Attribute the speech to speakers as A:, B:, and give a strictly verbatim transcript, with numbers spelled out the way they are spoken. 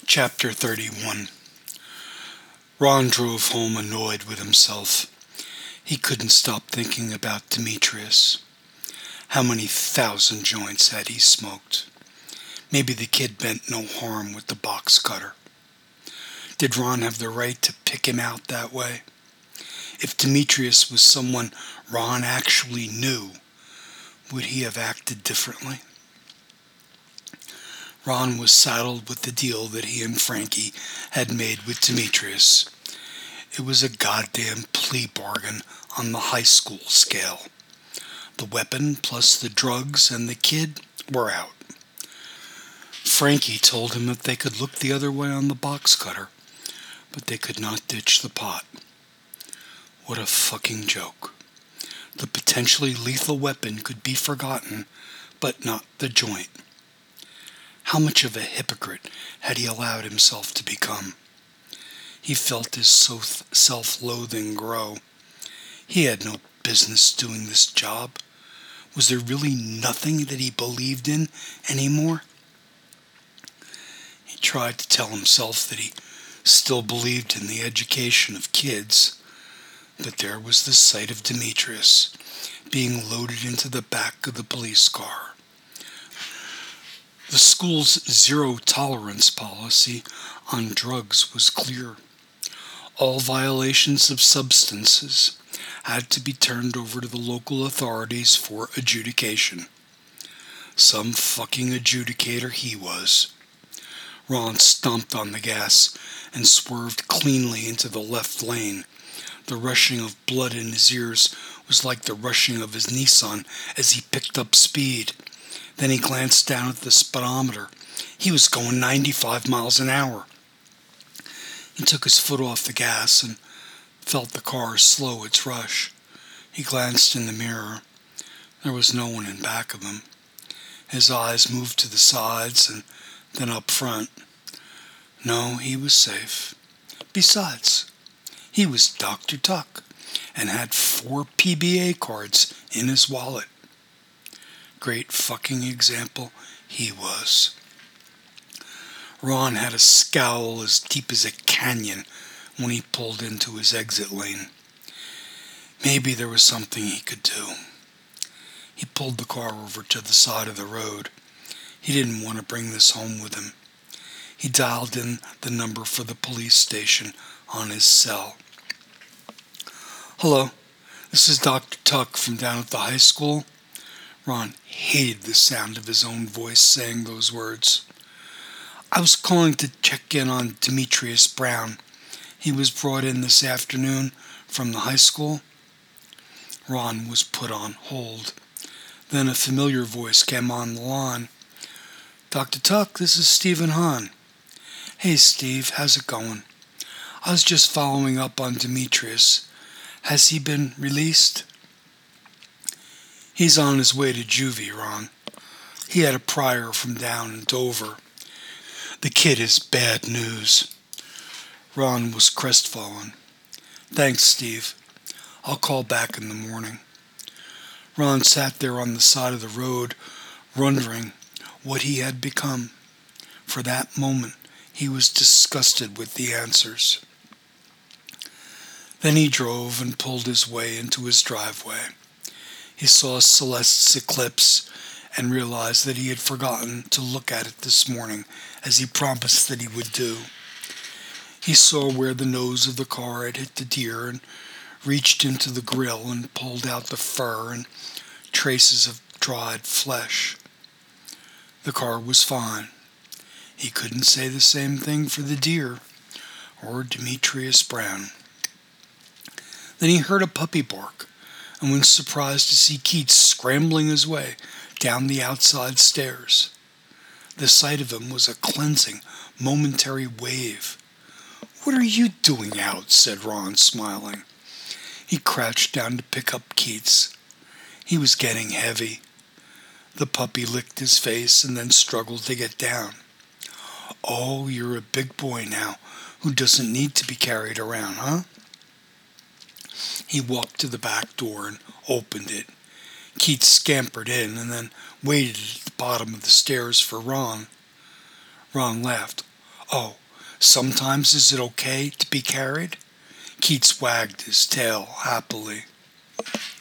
A: Chapter thirty-one. Ron drove home annoyed with himself. He couldn't stop thinking about Demetrius. How many thousand joints had he smoked? Maybe the kid meant no harm with the box cutter. Did Ron have the right to pick him out that way? If Demetrius was someone Ron actually knew, would he have acted differently? Ron was saddled with the deal that he and Frankie had made with Demetrius. It was a goddamn plea bargain on the high school scale. The weapon plus the drugs and the kid were out. Frankie told him that they could look the other way on the box cutter, but they could not ditch the pot. What a fucking joke. The potentially lethal weapon could be forgotten, but not the joint. How much of a hypocrite had he allowed himself to become? He felt his self-loathing grow. He had no business doing this job. Was there really nothing that he believed in anymore? He tried to tell himself that he still believed in the education of kids, but there was the sight of Demetrius being loaded into the back of the police car. The school's zero-tolerance policy on drugs was clear. All violations of substances had to be turned over to the local authorities for adjudication. Some fucking adjudicator he was. Ron stomped on the gas and swerved cleanly into the left lane. The rushing of blood in his ears was like the rushing of his Nissan as he picked up speed. Then he glanced down at the speedometer. He was going ninety-five miles an hour. He took his foot off the gas and felt the car slow its rush. He glanced in the mirror. There was no one in back of him. His eyes moved to the sides and then up front. No, he was safe. Besides, he was Doctor Tuck and had four P B A cards in his wallet. Great fucking example he was. Ron had a scowl as deep as a canyon when he pulled into his exit lane. Maybe there was something he could do. He pulled the car over to the side of the road. He didn't want to bring this home with him. He dialed in the number for the police station on his cell. Hello, this is Doctor Tuck from down at the high school. Ron hated the sound of his own voice saying those words. I was calling to check in on Demetrius Brown. He was brought in this afternoon from the high school. Ron was put on hold. Then a familiar voice came on the line. Doctor Tuck, this is Stephen Hahn. Hey Steve, how's it going? I was just following up on Demetrius. Has he been released? He's on his way to juvie, Ron. He had a prior from down in Dover. The kid is bad news. Ron was crestfallen. Thanks, Steve. I'll call back in the morning. Ron sat there on the side of the road, wondering what he had become. For that moment, he was disgusted with the answers. Then he drove and pulled his way into his driveway. He saw Celeste's eclipse and realized that he had forgotten to look at it this morning, as he promised that he would do. He saw where the nose of the car had hit the deer and reached into the grill and pulled out the fur and traces of dried flesh. The car was fine. He couldn't say the same thing for the deer or Demetrius Brown. Then he heard a puppy bark and was surprised to see Keats scrambling his way down the outside stairs. The sight of him was a cleansing, momentary wave. What are you doing out? Said Ron, smiling. He crouched down to pick up Keats. He was getting heavy. The puppy licked his face and then struggled to get down. Oh, you're a big boy now who doesn't need to be carried around, huh? He walked to the back door and opened it. Keats scampered in and then waited at the bottom of the stairs for Ron. Ron laughed. Oh, sometimes is it okay to be carried? Keats wagged his tail happily.